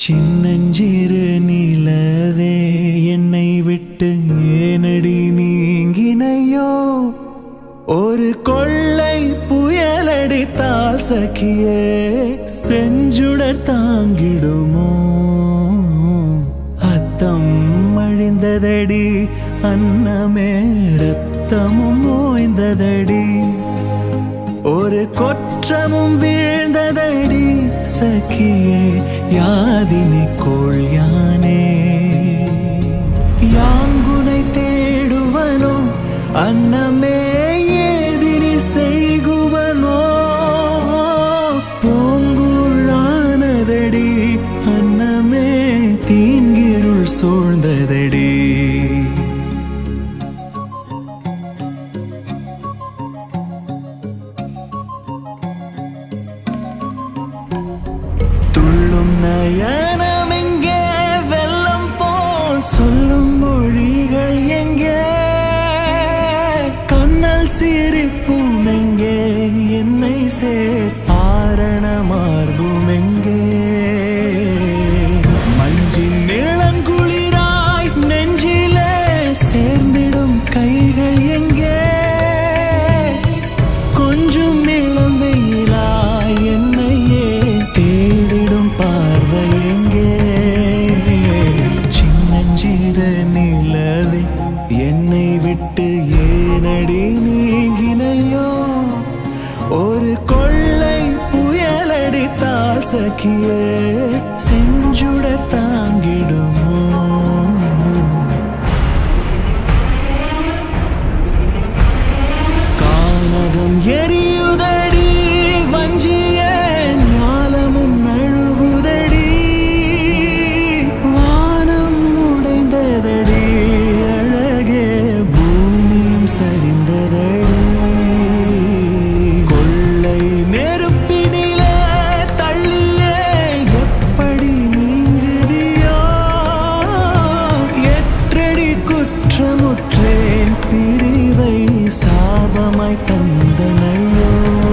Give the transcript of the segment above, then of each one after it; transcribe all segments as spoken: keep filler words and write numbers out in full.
சின்னஞ்சிறு நிலவே என்னை விட்டு ஏனடி நீங்கினையோ ஒரு கொள்ளை புயலடித்தால் சகியே செஞ்சுடர் தாங்கிடுமோ அத்தம் அழிந்ததடி அன்னமே ரத்தமும் ஓய்ந்ததடி ஒரு கொற்றமும் வீழ்ந்ததடி சகியே யாதினி கோள் யானே யாங்குனை தேடுவனோ அன்னமே ஏதினி செய்குவனோ பூங்குழானதடி அன்னமே தீங்கிருள் சூழ்ந்ததடி துள்ளும் நயனம் எங்கே வெள்ளம் போல் சொல்லும் மொழிகள் எங்கே கண்ணல் சிரிப்பும் எங்கே என்னை சேர் ஆரண மார்பும் எங்கே மஞ்சின் நிழங்குளிராய் நெஞ்சிலே சேர்ந்திடும் கைகள் எங்கே கொஞ்சம் இளம் வெயிலாய் என்னையே தேடிடும் பார்வை எங்கே சின்னஞ்சிறு நிலவே என்னை விட்டு ஏனடி நீங்கினையோ ஒரு கொள்ளை புயலடித்தால் சகியே செஞ்சுடர் தாங்கிடுமோ கானகம் எரியுதடி வஞ்சிய ஞாலமும் நழுவுதடி வானம் உடைந்ததடி அழகே பூமியும் சரிந்ததடி கொள்ளை நெருப்பினிலே தள்ளியே எப்படி நீங்குதியோ எற்றடி குற்றமுற்றேன் பிரிவை சாபமாய் தந்தனையோ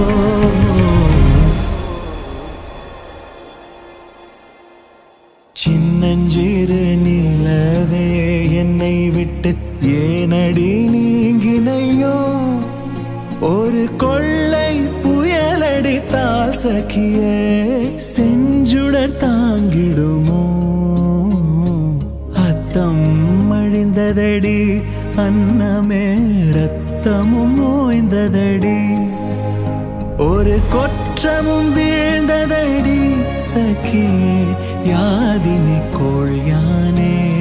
சின்னஞ்சிறு நிலவே என்னை விட்டு ஏனடி நீங்கினையோ ஒரு கொள்ளை புயலடித்தால் சகியே செஞ்சுடர் தாங்கிடுமோ அத்தம் அழிந்ததடி அன்னமே ரத்தமும் ஓய்ந்ததடி ஒரு கொற்றமும் வீழ்ந்ததடி சகியே யாதினி கோள் யானே